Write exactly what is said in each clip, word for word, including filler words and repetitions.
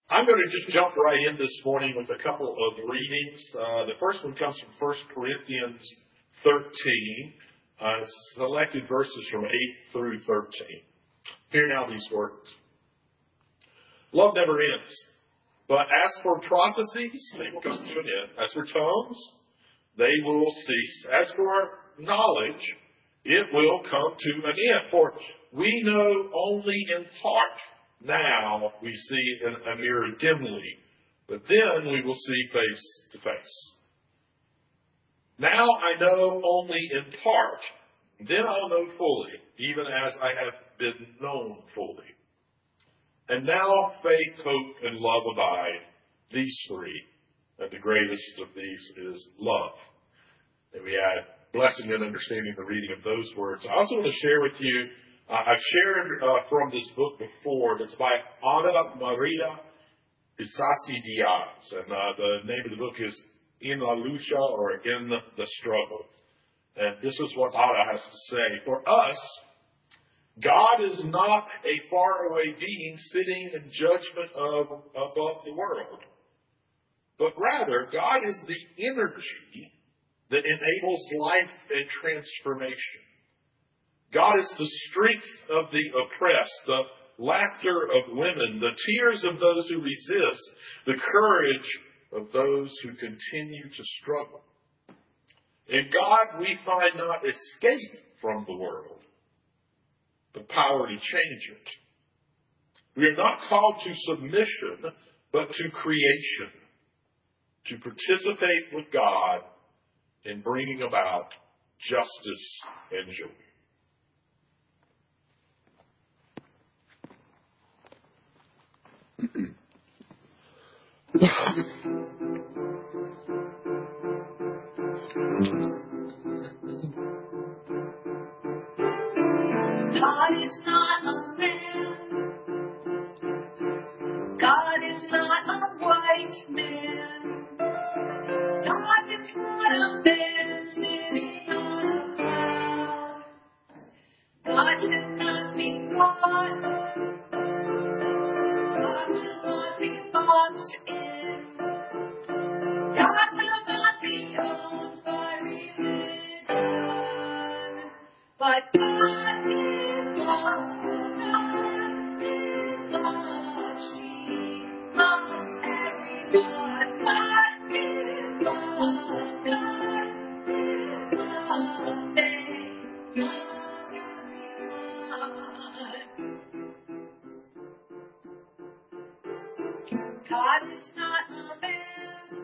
I'm going to just jump right in this morning with a couple of readings. Uh, the first one comes from First Corinthians thirteen, uh, selected verses from eight through thirteen. Hear now these words. Love never ends. But as for prophecies, they will come to an end. As for tongues, they will cease. As for knowledge, it will come to an end. For we know only in part. Now we see in a mirror dimly, but then we will see face to face. Now I know only in part, then I'll know fully, even as I have been known fully. And now faith, hope, and love abide, these three, and the greatest of these is love. And we add blessing and understanding the reading of those words. I also want to share with you, uh, I've shared uh, from this book before, that's by Ana Maria Isasi Diaz, and uh, the name of the book is In La Lucha, or In the Struggle. And this is what Ana has to say. For us, God is not a faraway being sitting in judgment of above the world, but rather God is the energy that enables life and transformation. God is the strength of the oppressed, the laughter of women, the tears of those who resist, the courage of those who continue to struggle. In God we find not escape from the world, but power to change it. We are not called to submission, but to creation, to participate with God in bringing about justice and joy. God is not a man. God is not a white man. God is not a man sitting on a cloud. God cannot be bought. God will not be boxed in. God will not be owned by religion. But God is love. God is love. She loves everyone. God is love. God is love. They love everyone. God is not a man.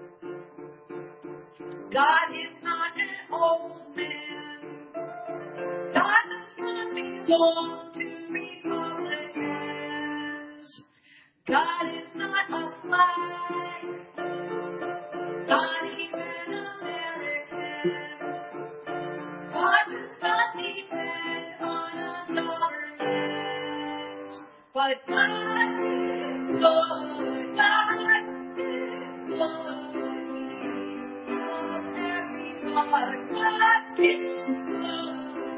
God is not an old man. God does not belong to Republicans. God is not a flag. Not even American. God does not depend on a government. But God is Lord. God is Lord. He loves everyone. God is Lord.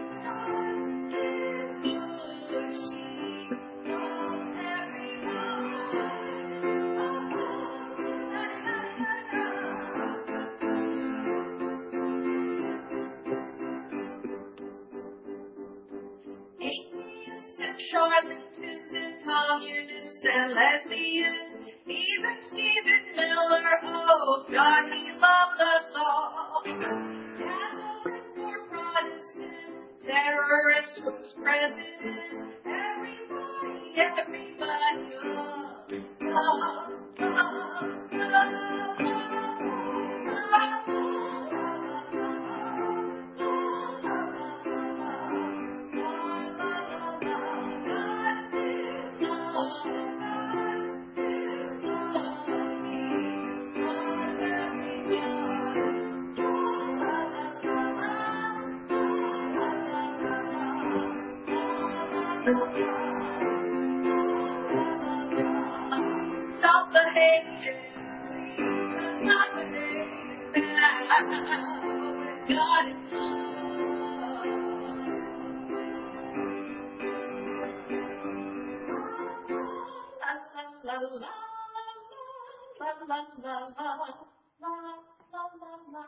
Atheists and charlatans and communists and lesbians, even Stephen Miller, oh God, he loved us all. Catholic or Protestant, terrorist who's president, everybody, everybody, love, love, love, love, love. Stop the hate. Let's not behave now. God is love. La la la la. la la la la la la la la.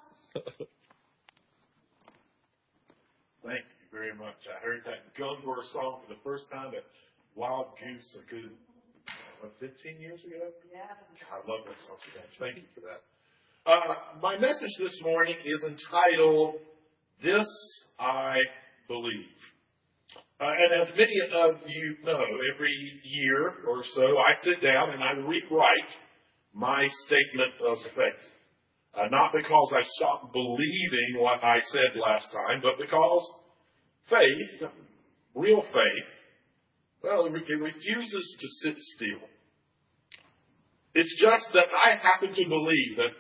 Thank you very much. I heard that Gunvor song for the first time at Wild Goose a good, what, fifteen years ago? Yeah. I love that song so much. Thank you for that. Uh, my message this morning is entitled, This I Believe. Uh, and as many of you know, every year or so I sit down and I rewrite my statement of faith. Uh, not because I stopped believing what I said last time, but because faith, real faith, well, it refuses to sit still. It's just that I happen to believe that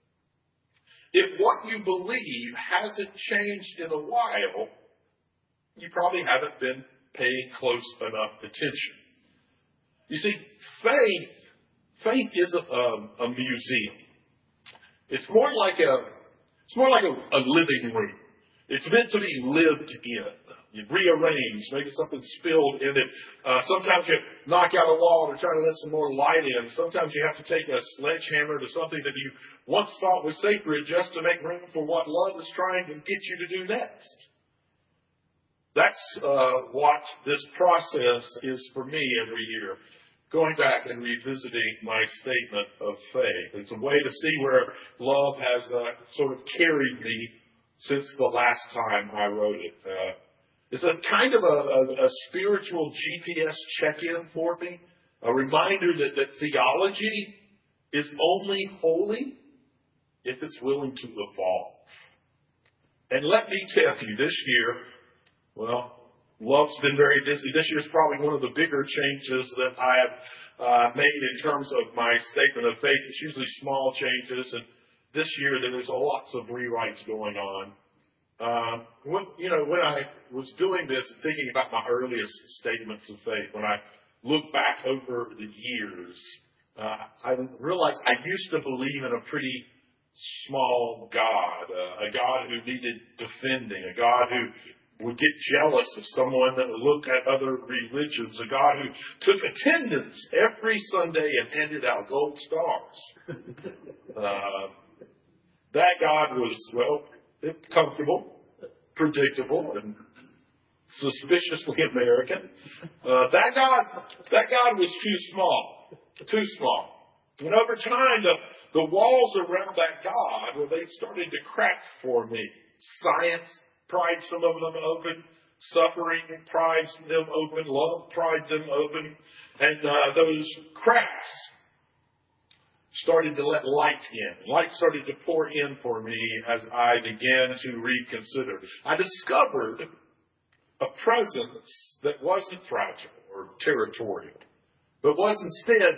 if what you believe hasn't changed in a while, you probably haven't been paying close enough attention. You see, faith, faith isn't a, a museum. It's more like a, it's more like a, a living room. It's meant to be lived in. You rearrange, maybe something spilled in it. Uh, sometimes you knock out a wall to try to let some more light in. Sometimes you have to take a sledgehammer to something that you once thought was sacred just to make room for what love is trying to get you to do next. That's uh, what this process is for me every year. Going back and revisiting my statement of faith. It's a way to see where love has uh, sort of carried me since the last time I wrote it. Uh, it's a kind of a, a, a spiritual G P S check-in for me. A reminder that, that theology is only holy if it's willing to evolve. And let me tell you, this year, well, love's been very busy. This year's probably one of the bigger changes that I have uh, made in terms of my statement of faith. It's usually small changes, and this year there's lots of rewrites going on. Uh, when, you know, when I was doing this, thinking about my earliest statements of faith, when I look back over the years, uh, I realized I used to believe in a pretty small God, uh, a God who needed defending, a God who would get jealous of someone that would look at other religions, a God who took attendance every Sunday and handed out gold stars. uh, that God was, well, comfortable, predictable, and suspiciously American. Uh, that God, that God was too small, too small. And over time, the, the walls around that God, well, they started to crack for me. Science pried some of them open. Suffering pried them open. Love pried them open. And uh, those cracks started to let light in. Light started to pour in for me as I began to reconsider. I discovered a presence that wasn't fragile or territorial, but was instead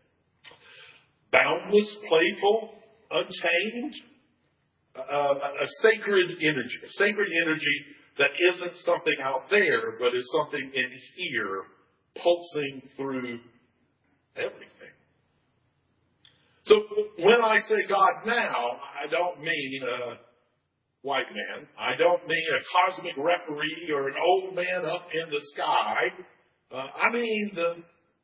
boundless, playful, untamed, uh, a sacred energy, a sacred energy that isn't something out there, but is something in here, pulsing through everything. So when I say God now, I don't mean a white man. I don't mean a cosmic referee or an old man up in the sky. Uh, I mean the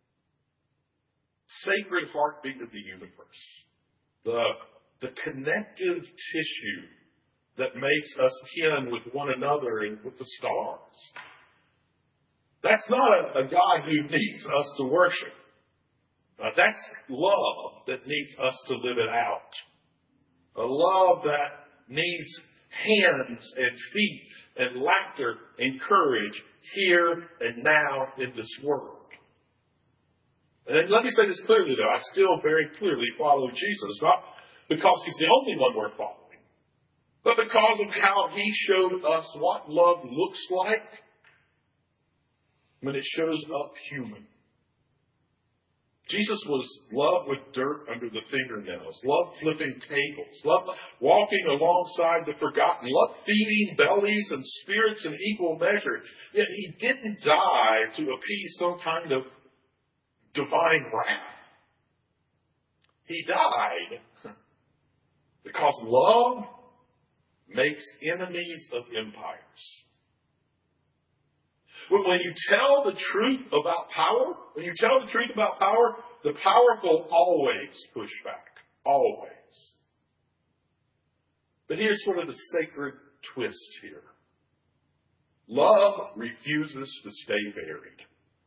sacred heartbeat of the universe. The, the connective tissue that makes us kin with one another and with the stars. That's not a, a God who needs us to worship. Uh, that's love that needs us to live it out. A love that needs hands and feet and laughter and courage here and now in this world. And let me say this clearly, though. I still very clearly follow Jesus, not because he's the only one we're following, but because of how he showed us what love looks like when it shows up human. Jesus was love with dirt under the fingernails, love flipping tables, love walking alongside the forgotten, love feeding bellies and spirits in equal measure. Yet he didn't die to appease some kind of divine wrath. He died because love makes enemies of empires. When you tell the truth about power, when you tell the truth about power, the powerful always push back. Always. But here's sort of the sacred twist here. Love refuses to stay buried.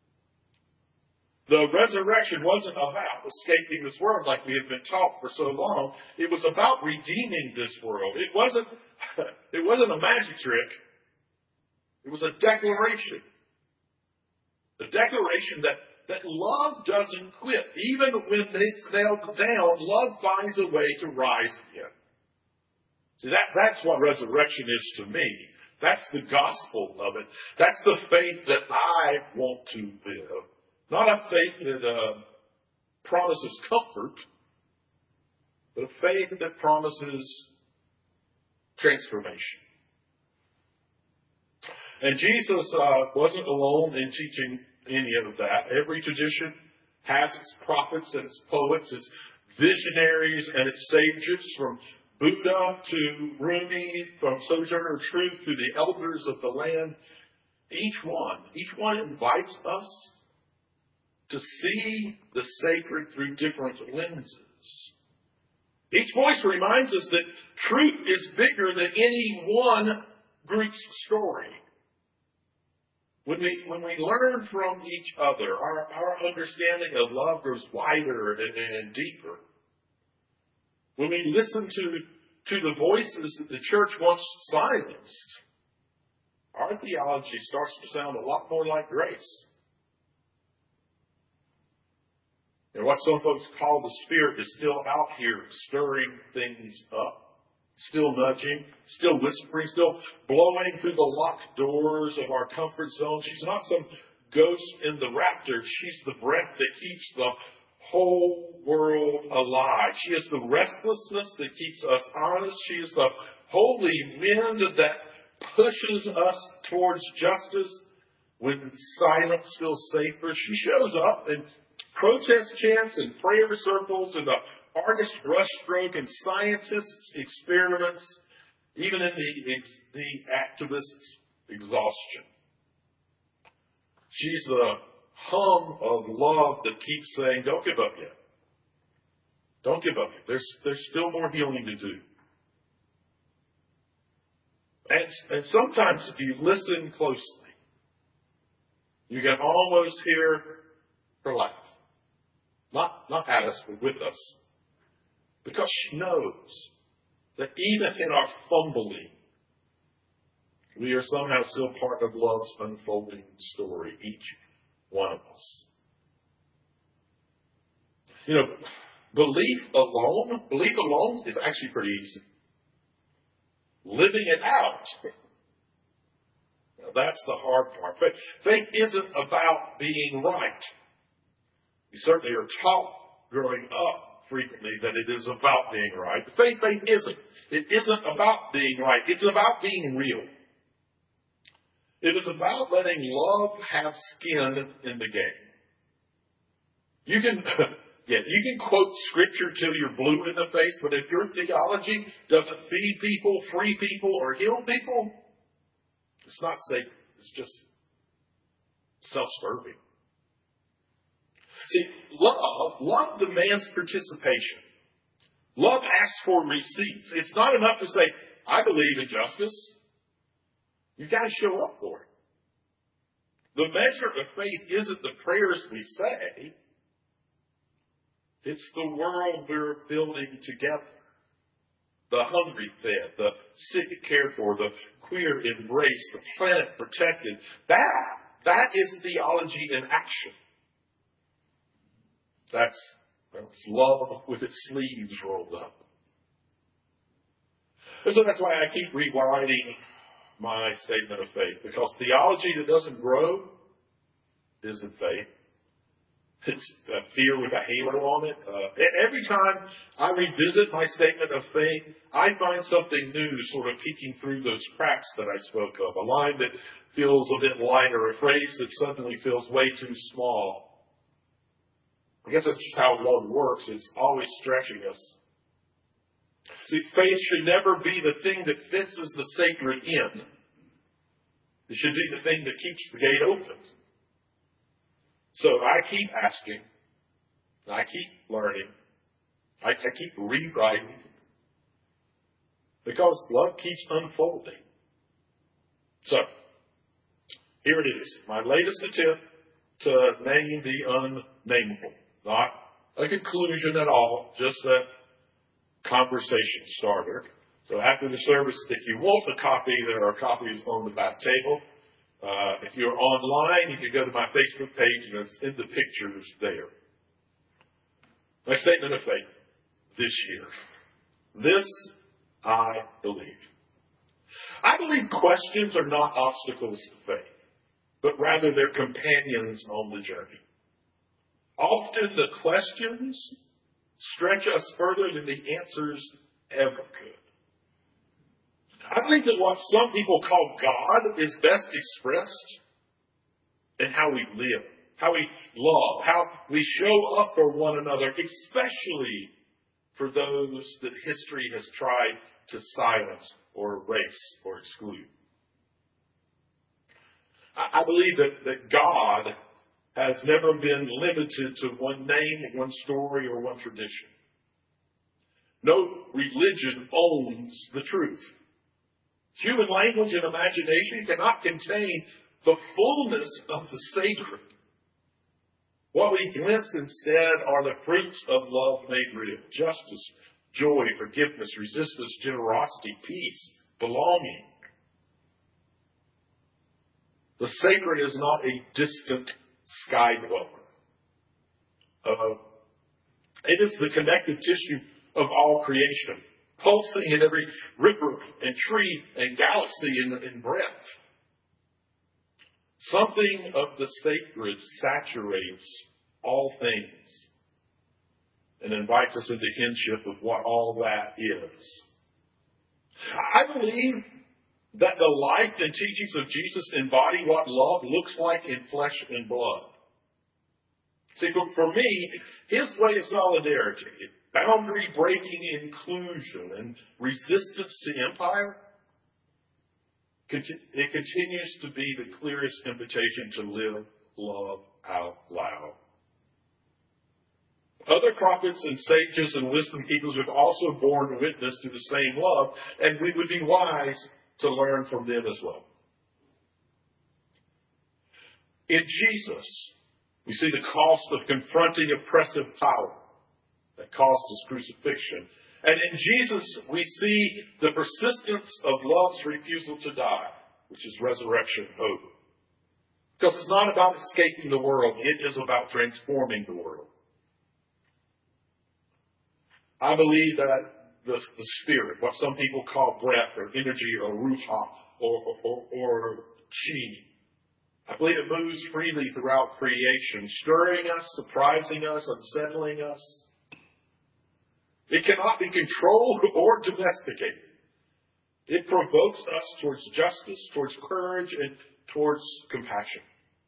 The resurrection wasn't about escaping this world like we have been taught for so long. It was about redeeming this world. It wasn't, it wasn't a magic trick. It was a declaration. The declaration that, that love doesn't quit. Even when it's nailed down, love finds a way to rise again. See, that, that's what resurrection is to me. That's the gospel of it. That's the faith that I want to live. Not a faith that uh, promises comfort, but a faith that promises transformation. And Jesus uh, wasn't alone in teaching any of that. Every tradition has its prophets and its poets, its visionaries and its sages, from Buddha to Rumi, from Sojourner Truth to the elders of the land. Each one, each one invites us to see the sacred through different lenses. Each voice reminds us that truth is bigger than any one group's story. When we, when we learn from each other, our, our understanding of love grows wider and, and deeper. When we listen to, to the voices that the church once silenced, our theology starts to sound a lot more like grace. And what some folks call the Spirit is still out here stirring things up, still nudging, still whispering, still blowing through the locked doors of our comfort zone. She's not some ghost in the raptor. She's the breath that keeps the whole world alive. She is the restlessness that keeps us honest. She is the holy wind that pushes us towards justice when silence feels safer. She shows up and protest chants and prayer circles and the artist brushstroke and scientists' experiments, even in the, the activist's exhaustion. She's the hum of love that keeps saying, don't give up yet. Don't give up yet. There's, there's still more healing to do. And, and sometimes if you listen closely, you can almost hear her laugh. Not, not at us, but with us. Because she knows that even in our fumbling, we are somehow still part of love's unfolding story, each one of us. You know, belief alone, belief alone is actually pretty easy. Living it out, now that's the hard part. Faith, faith isn't about being right. We certainly are taught growing up frequently that it is about being right. But faith, faith isn't. It isn't about being right. It's about being real. It is about letting love have skin in the game. You can, yeah, you can quote scripture till you're blue in the face, but if your theology doesn't feed people, free people, or heal people, it's not safe. It's just self-serving. See, love, love demands participation. Love asks for receipts. It's not enough to say, I believe in justice. You've got to show up for it. The measure of faith isn't the prayers we say. It's the world we're building together. The hungry fed, the sick cared for, the queer embraced, the planet protected. That, that is theology in action. That's, that's love with its sleeves rolled up. And so that's why I keep rewriting my statement of faith, because theology that doesn't grow isn't faith. It's a fear with a halo on it. Uh, every time I revisit my statement of faith, I find something new sort of peeking through those cracks that I spoke of. A line that feels a bit lighter, a phrase that suddenly feels way too small. I guess that's just how love works. It's always stretching us. See, faith should never be the thing that fences the sacred in. It should be the thing that keeps the gate open. So I keep asking, I keep learning, I, I keep rewriting because love keeps unfolding. So, here it is. My latest attempt to name the unnameable. Not a conclusion at all, just a conversation starter. So after the service, if you want a copy, there are copies on the back table. Uh, if you're online, you can go to my Facebook page and it's in the pictures there. My statement of faith this year. This I believe. I believe questions are not obstacles to faith, but rather they're companions on the journey. Often the questions stretch us further than the answers ever could. I believe that what some people call God is best expressed in how we live, how we love, how we show up for one another, especially for those that history has tried to silence or erase or exclude. I believe that, that God has never been limited to one name, one story, or one tradition. No religion owns the truth. Human language and imagination cannot contain the fullness of the sacred. What we glimpse instead are the fruits of love made real. Justice, joy, forgiveness, resistance, generosity, peace, belonging. The sacred is not a distant sky dweller. Uh, it is the connective tissue of all creation, pulsing in every river and tree and galaxy in, in breath. Something of the sacred saturates all things and invites us into kinship with what all that is. I believe that the life and teachings of Jesus embody what love looks like in flesh and blood. See, for, for me, his way of solidarity, boundary-breaking inclusion, and resistance to empire, it continues to be the clearest invitation to live love out loud. Other prophets and sages and wisdom keepers have also borne witness to the same love, and we would be wise to learn from them as well. In Jesus, we see the cost of confronting oppressive power that caused his crucifixion. And in Jesus, we see the persistence of love's refusal to die, which is resurrection hope. Because it's not about escaping the world, it is about transforming the world. I believe that the, the spirit, what some people call breath or energy or ruha or, or, or chi, I believe it moves freely throughout creation, stirring us, surprising us, unsettling us. It cannot be controlled or domesticated. It provokes us towards justice, towards courage, and towards compassion.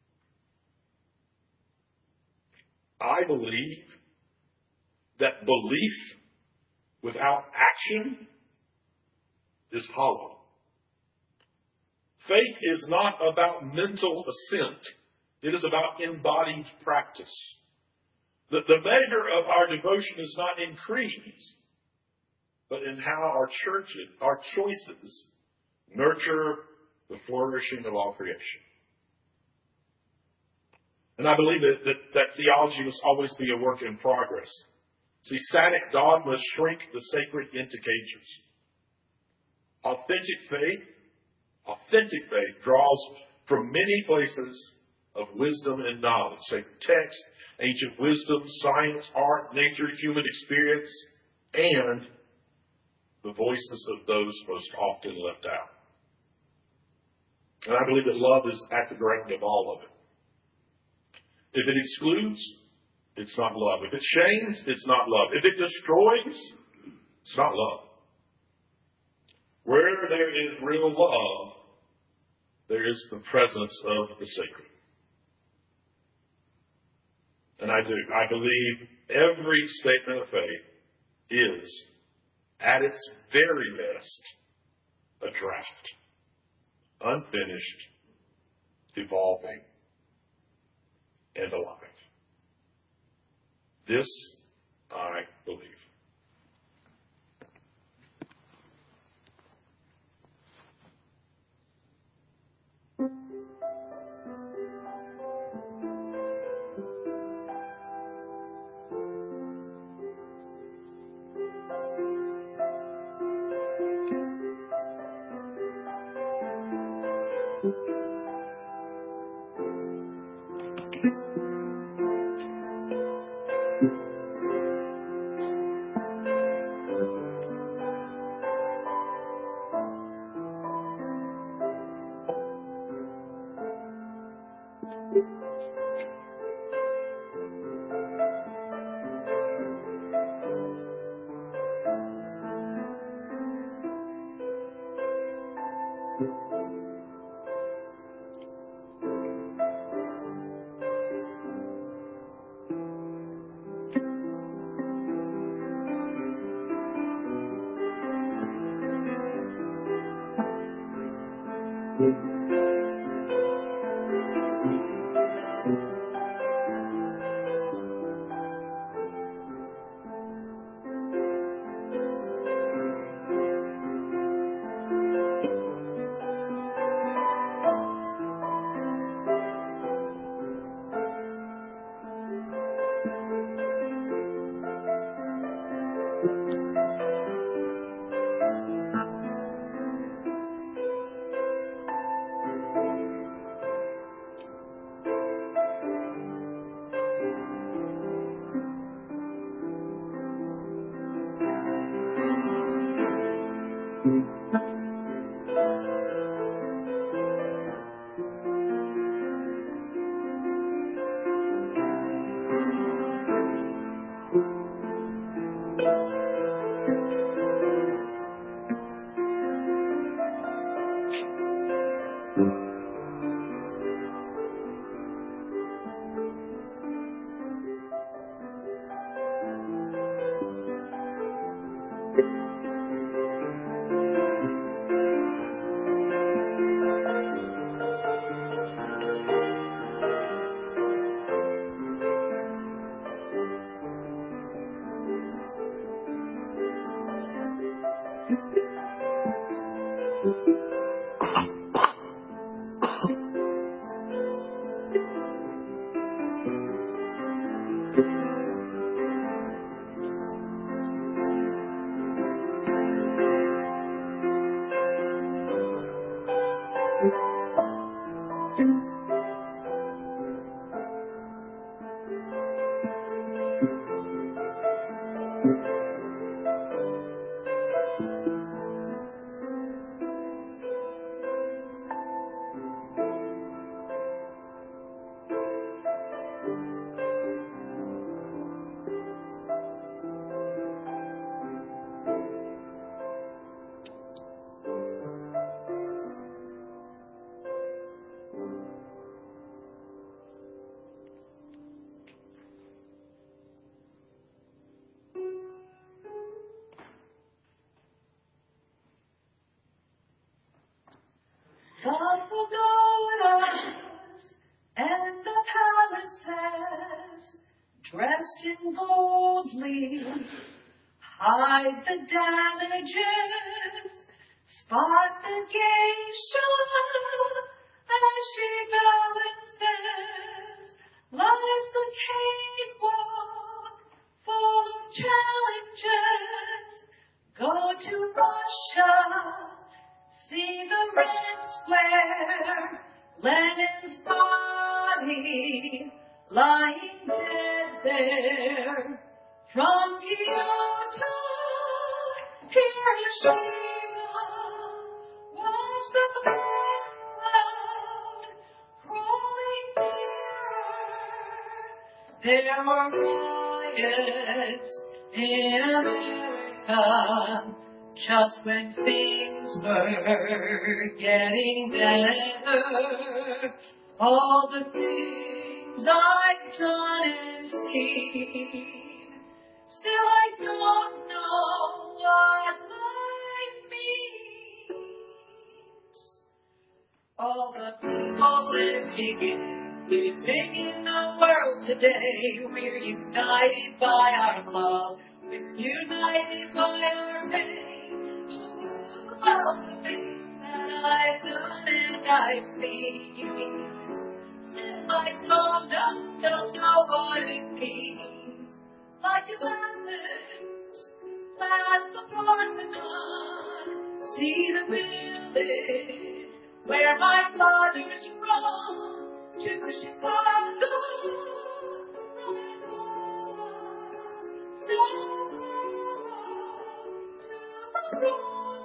I believe that belief without action is hollow. Faith is not about mental assent. It is about embodied practice. The, the measure of our devotion is not in creeds, but in how our churches, our choices nurture the flourishing of all creation. And I believe that, that, that theology must always be a work in progress. See, static dogmas shrink the sacred into cages. Authentic faith, authentic faith draws from many places of wisdom and knowledge. Sacred text, ancient wisdom, science, art, nature, human experience, and the voices of those most often left out. And I believe that love is at the ground of all of it. If it excludes, it's not love. If it shames, it's not love. If it destroys, it's not love. Where there is real love, there is the presence of the sacred. And I do. I believe every statement of faith is, at its very best, a draft. Unfinished, evolving, and alive. This I believe. The pagodas and the palaces, dressed in boldly, hide the damages. Spot the geisha as she balances. Life's a cakewalk full of challenges. Go to Russia, see the Red Square, Lenin's body lying dead there. From Kyoto, Hiroshima, watch the black cloud crawling nearer. There were riots in America just when things were getting better. All the things I've done and seen, still I don't know what life means. All the people living, living in the world today, we're united by our love, we're united by our pain. All the things that I've done and I've seen, still I don't know, don't know what it means. Like to Athens, past the Parthenon, see the village where my father's from, to Chicago, from Aurora, to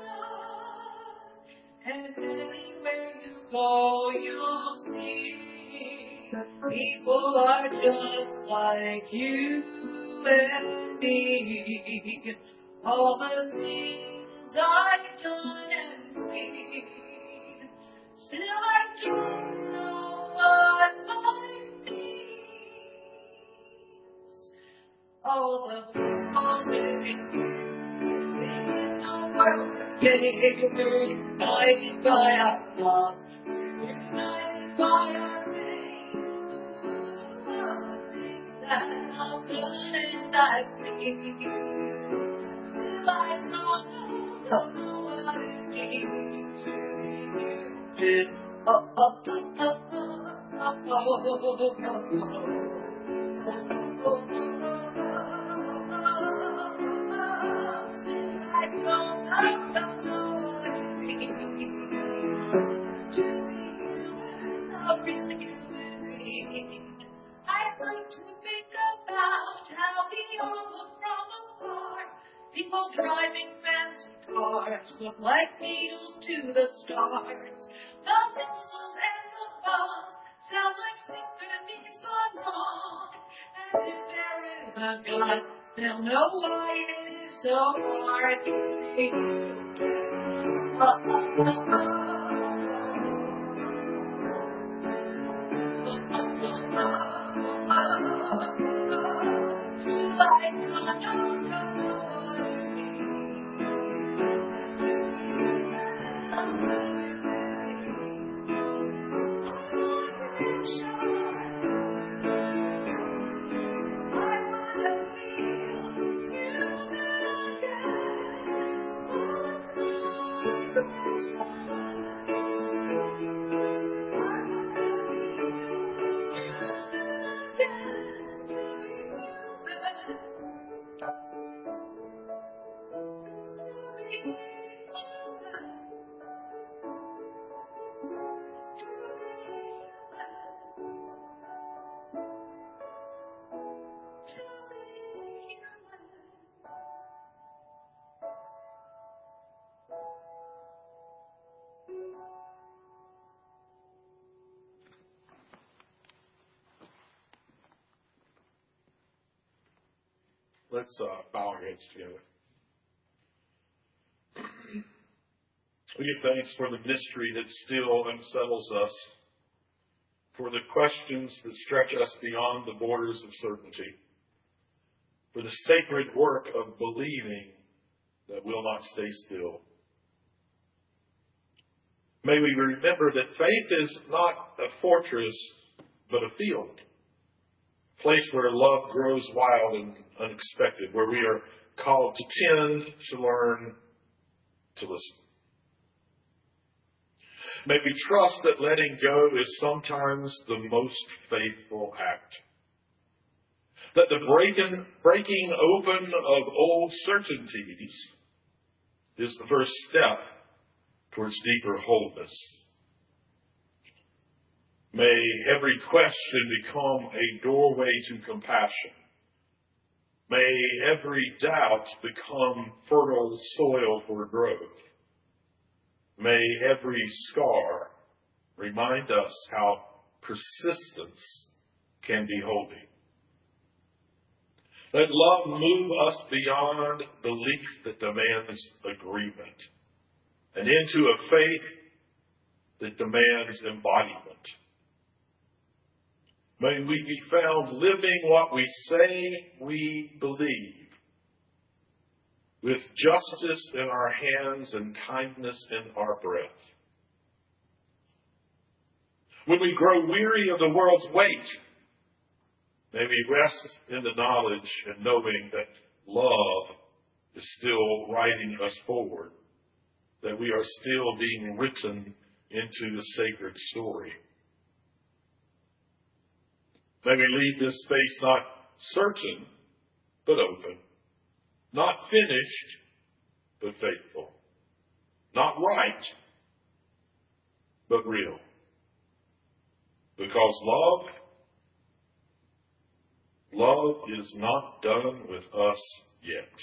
and anywhere you go, you'll see people are just like you and me. All the things I've done and seen, still I don't know what life means. All the people living in the world united by our love, united by our that I've done and I've seen. Still I know, don't know what it means to be you. Oh, oh, oh, oh, oh, oh, oh, oh, still I don't know, don't know what it means to be you, everything with me. I'd like to think about how we all look from afar. People driving fancy cars look like needles to the stars. The missiles and the bombs sound like symphonies gone wrong. And if there is a God, they'll know why it is so hard to be. Oh, oh, oh, oh. Let's uh, bow our heads together. We give thanks for the mystery that still unsettles us, for the questions that stretch us beyond the borders of certainty, for the sacred work of believing that will not stay still. May we remember that faith is not a fortress, but a field. A place where love grows wild and unexpected, where we are called to tend, to learn, to listen. May we trust that letting go is sometimes the most faithful act. That the breaking, breaking open of old certainties is the first step towards deeper wholeness. May every question become a doorway to compassion. May every doubt become fertile soil for growth. May every scar remind us how persistence can be holy. Let love move us beyond belief that demands agreement and into a faith that demands embodiment. May we be found living what we say we believe, with justice in our hands and kindness in our breath. When we grow weary of the world's weight, may we rest in the knowledge and knowing that love is still riding us forward, that we are still being written into the sacred story. May we leave this space not certain, but open. Not finished, but faithful. Not right, but real. Because love, love is not done with us yet.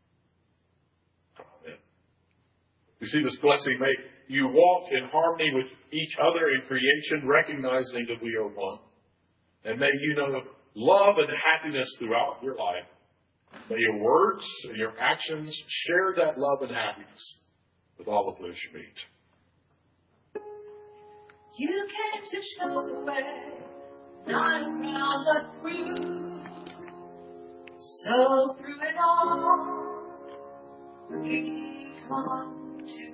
Amen. You see this blessing, may you walk in harmony with each other in creation, recognizing that we are one. And may you know love and happiness throughout your life. May your words and your actions share that love and happiness with all of those you meet. You came to show the way, not around but through. So through it all, we come to